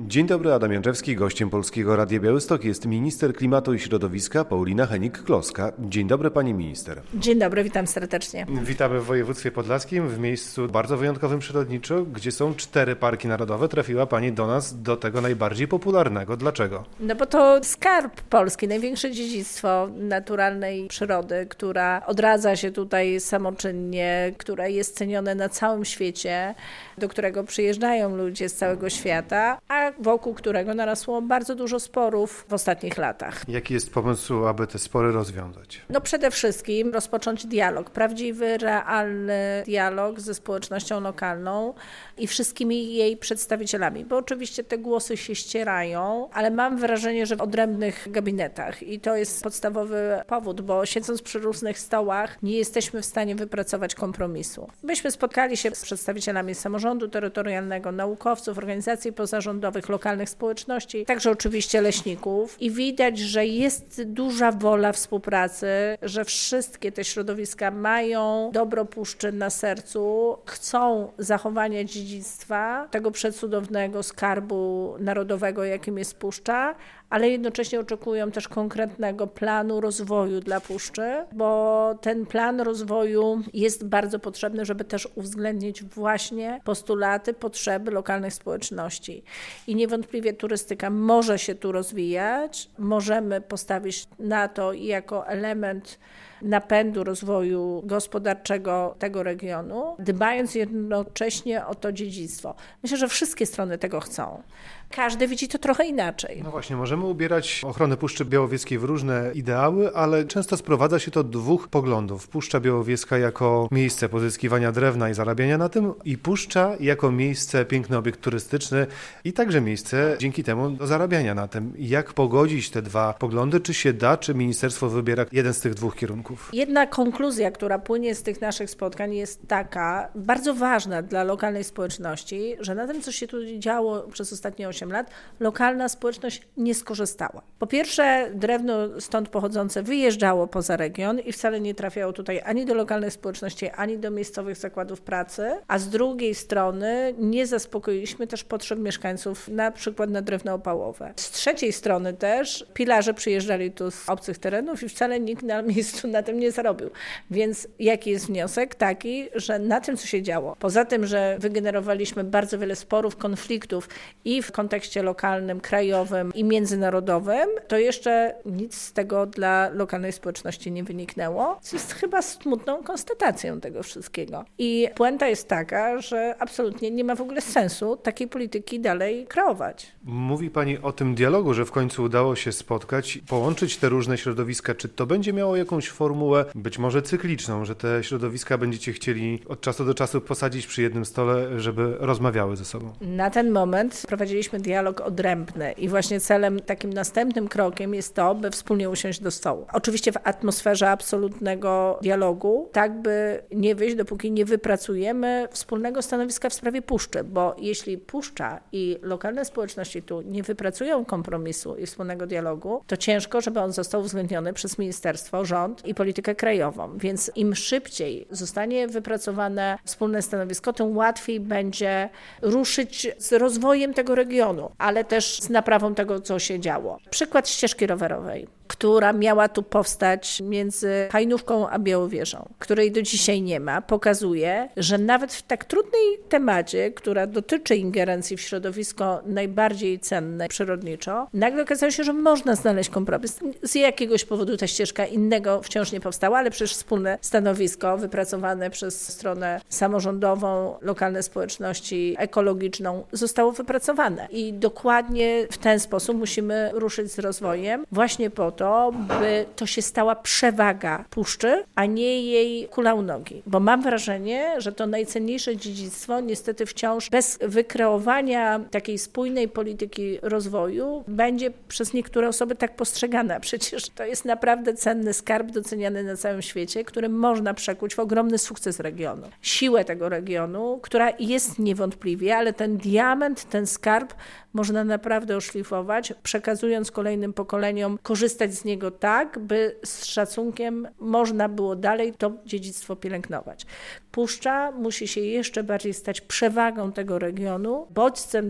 Dzień dobry, Adam Jędrzewski. Gościem Polskiego Radia Białystok jest minister klimatu i środowiska Paulina Hennig-Kloska. Dzień dobry, pani minister. Dzień dobry, witam serdecznie. Witamy w województwie podlaskim, w miejscu bardzo wyjątkowym przyrodniczo, gdzie są 4 parki narodowe. Trafiła pani do nas, do tego najbardziej popularnego. Dlaczego? No bo to skarb Polski, największe dziedzictwo naturalnej przyrody, która odradza się tutaj samoczynnie, która jest cenione na całym świecie, do którego przyjeżdżają ludzie z całego świata, a wokół którego narosło bardzo dużo sporów w ostatnich latach. Jaki jest pomysł, aby te spory rozwiązać? No przede wszystkim rozpocząć dialog, prawdziwy, realny dialog ze społecznością lokalną i wszystkimi jej przedstawicielami, bo oczywiście te głosy się ścierają, ale mam wrażenie, że w odrębnych gabinetach i to jest podstawowy powód, bo siedząc przy różnych stołach nie jesteśmy w stanie wypracować kompromisu. Myśmy spotkali się z przedstawicielami samorządu terytorialnego, naukowców, organizacji pozarządowych, lokalnych społeczności, także oczywiście leśników i widać, że jest duża wola współpracy, że wszystkie te środowiska mają dobro puszczy na sercu, chcą zachowania dziedzictwa, tego przecudownego skarbu narodowego, jakim jest puszcza, ale jednocześnie oczekują też konkretnego planu rozwoju dla puszczy, bo ten plan rozwoju jest bardzo potrzebny, żeby też uwzględnić właśnie postulaty, potrzeby lokalnych społeczności. I niewątpliwie turystyka może się tu rozwijać, możemy postawić na to jako element napędu rozwoju gospodarczego tego regionu, dbając jednocześnie o to dziedzictwo. Myślę, że wszystkie strony tego chcą. Każdy widzi to trochę inaczej. No właśnie, możemy ubierać ochronę Puszczy Białowieskiej w różne ideały, ale często sprowadza się to do 2 poglądów. Puszcza Białowieska jako miejsce pozyskiwania drewna i zarabiania na tym i puszcza jako miejsce, piękny obiekt turystyczny i także miejsce dzięki temu do zarabiania na tym. Jak pogodzić te 2 poglądy? Czy się da, czy ministerstwo wybiera jeden z tych 2 kierunków? Jedna konkluzja, która płynie z tych naszych spotkań jest taka, bardzo ważna dla lokalnej społeczności, że na tym, co się tu działo przez ostatnie 8 lat, lokalna społeczność nie skorzystała. Po pierwsze, drewno stąd pochodzące wyjeżdżało poza region i wcale nie trafiało tutaj ani do lokalnej społeczności, ani do miejscowych zakładów pracy, a z drugiej strony nie zaspokoiliśmy też potrzeb mieszkańców, na przykład na drewno opałowe. Z trzeciej strony też pilarze przyjeżdżali tu z obcych terenów i wcale nikt na miejscu na tym nie zarobił. Więc jaki jest wniosek? Taki, że na tym, co się działo, poza tym, że wygenerowaliśmy bardzo wiele sporów, konfliktów i w kontekście lokalnym, krajowym i międzynarodowym, to jeszcze nic z tego dla lokalnej społeczności nie wyniknęło, co jest chyba smutną konstatacją tego wszystkiego. I puenta jest taka, że absolutnie nie ma w ogóle sensu takiej polityki dalej kreować. Mówi pani o tym dialogu, że w końcu udało się spotkać, połączyć te różne środowiska. Czy to będzie miało jakąś formułę, być może cykliczną, że te środowiska będziecie chcieli od czasu do czasu posadzić przy jednym stole, żeby rozmawiały ze sobą? Na ten moment prowadziliśmy dialog odrębny i właśnie celem, takim następnym krokiem jest to, by wspólnie usiąść do stołu. Oczywiście w atmosferze absolutnego dialogu, tak by nie wyjść, dopóki nie wypracujemy wspólnego stanowiska w sprawie puszczy, bo jeśli puszcza i lokalne społeczności tu nie wypracują kompromisu i wspólnego dialogu, to ciężko, żeby on został uwzględniony przez ministerstwo, rząd i politykę krajową. Więc im szybciej zostanie wypracowane wspólne stanowisko, tym łatwiej będzie ruszyć z rozwojem tego regionu, ale też z naprawą tego, co się działo. Przykład ścieżki rowerowej, która miała tu powstać między Hajnówką a Białowieżą, której do dzisiaj nie ma, pokazuje, że nawet w tak trudnej temacie, która dotyczy ingerencji w środowisko najbardziej cenne przyrodniczo, nagle okazało się, że można znaleźć kompromis. Z jakiegoś powodu ta ścieżka innego wciąż nie powstała, ale przecież wspólne stanowisko wypracowane przez stronę samorządową, lokalne społeczności, ekologiczną zostało wypracowane. I dokładnie w ten sposób musimy ruszyć z rozwojem właśnie po to, by to się stała przewaga puszczy, a nie jej kula u nogi. Bo mam wrażenie, że to najcenniejsze dziedzictwo niestety wciąż bez wykreowania takiej spójnej polityki rozwoju będzie przez niektóre osoby tak postrzegane. Przecież to jest naprawdę cenny skarb doceniany na całym świecie, który można przekuć w ogromny sukces regionu. Siłę tego regionu, która jest niewątpliwie, ale ten diament, ten skarb można naprawdę oszlifować, przekazując kolejnym pokoleniom, korzystać z niego tak, by z szacunkiem można było dalej to dziedzictwo pielęgnować. Puszcza musi się jeszcze bardziej stać przewagą tego regionu, bodźcem do rozwoju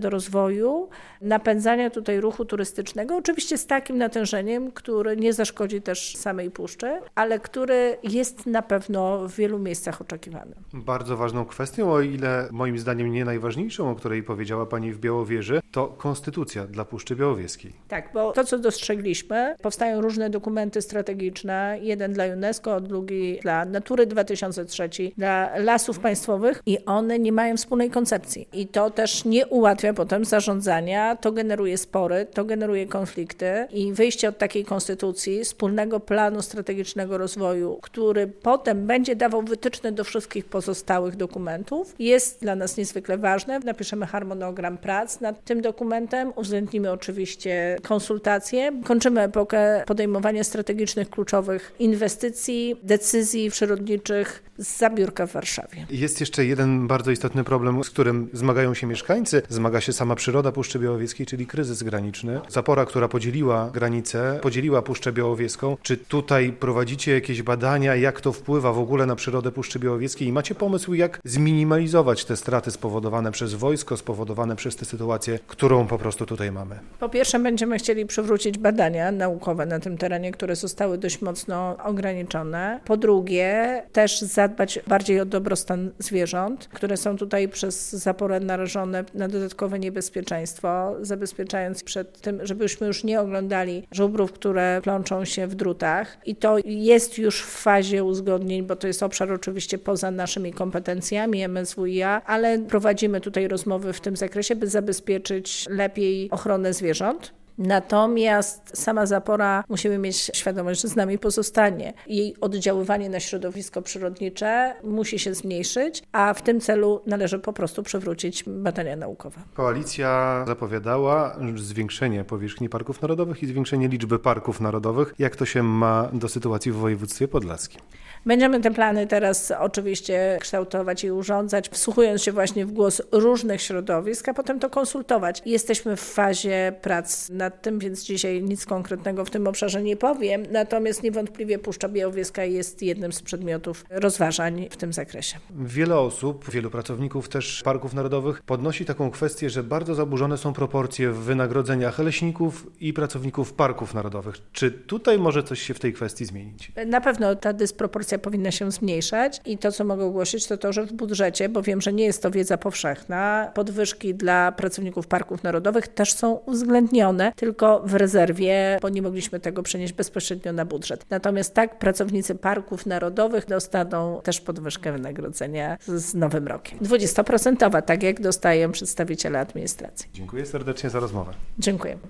rozwoju, napędzania tutaj ruchu turystycznego, oczywiście z takim natężeniem, który nie zaszkodzi też samej puszczy, ale który jest na pewno w wielu miejscach oczekiwany. Bardzo ważną kwestią, o ile moim zdaniem nie najważniejszą, o której powiedziała Pani w Białowieży, to konstytucja dla Puszczy Białowieskiej. Tak, bo to, co dostrzegliśmy, powstają różne dokumenty strategiczne, jeden dla UNESCO, drugi dla Natury 2003, dla lasów państwowych i one nie mają wspólnej koncepcji. I to też nie ułatwia potem zarządzania, to generuje spory, to generuje konflikty i wyjście od takiej konstytucji, wspólnego planu strategicznego rozwoju, który potem będzie dawał wytyczne do wszystkich pozostałych dokumentów, jest dla nas niezwykle ważne. Napiszemy harmonogram prac nad tym dokumentem, uwzględnimy oczywiście konsultacje, kończymy epokę podejmowania strategicznych, kluczowych inwestycji, decyzji przyrodniczych zza biurka w Warszawie. Jest jeszcze jeden bardzo istotny problem, z którym zmagają się mieszkańcy, zmaga się sama przyroda Puszczy Białowieskiej, czyli kryzys graniczny. Zapora, która podzieliła granicę, podzieliła Puszczę Białowieską. Czy tutaj prowadzicie jakieś badania, jak to wpływa w ogóle na przyrodę Puszczy Białowieskiej i macie pomysł, jak zminimalizować te straty spowodowane przez wojsko, spowodowane przez tę sytuację, którą po prostu tutaj mamy? Po pierwsze będziemy chcieli przywrócić badania naukowe na tym terenie, które zostały dość mocno ograniczone. Po drugie też zadbać bardziej o dobrostan zwierząt, które są tutaj przez zaporę narażone na dodatkowe niebezpieczeństwo, zabezpieczając przed tym, żebyśmy już nie oglądali żubrów, które plączą się w drutach. I to jest już w fazie uzgodnień, bo to jest obszar oczywiście poza naszymi kompetencjami MSWiA, ale prowadzimy tutaj rozmowy w tym zakresie, by zabezpieczyć lepiej ochronę zwierząt. Natomiast sama zapora, musimy mieć świadomość, że z nami pozostanie. Jej oddziaływanie na środowisko przyrodnicze musi się zmniejszyć, a w tym celu należy po prostu przywrócić badania naukowe. Koalicja zapowiadała zwiększenie powierzchni parków narodowych i zwiększenie liczby parków narodowych. Jak to się ma do sytuacji w województwie podlaskim? Będziemy te plany teraz oczywiście kształtować i urządzać, wsłuchując się właśnie w głos różnych środowisk, a potem to konsultować. Jesteśmy w fazie prac nad tym, więc dzisiaj nic konkretnego w tym obszarze nie powiem, natomiast niewątpliwie Puszcza Białowieska jest jednym z przedmiotów rozważań w tym zakresie. Wiele osób, wielu pracowników też parków narodowych podnosi taką kwestię, że bardzo zaburzone są proporcje w wynagrodzeniach leśników i pracowników parków narodowych. Czy tutaj może coś się w tej kwestii zmienić? Na pewno ta dysproporcja powinna się zmniejszać i to, co mogę ogłosić, to to, że w budżecie, bo wiem, że nie jest to wiedza powszechna, podwyżki dla pracowników parków narodowych też są uwzględnione, tylko w rezerwie, bo nie mogliśmy tego przenieść bezpośrednio na budżet. Natomiast tak, pracownicy parków narodowych dostaną też podwyżkę wynagrodzenia z nowym rokiem. 20%, tak jak dostają przedstawiciele administracji. Dziękuję serdecznie za rozmowę. Dziękuję.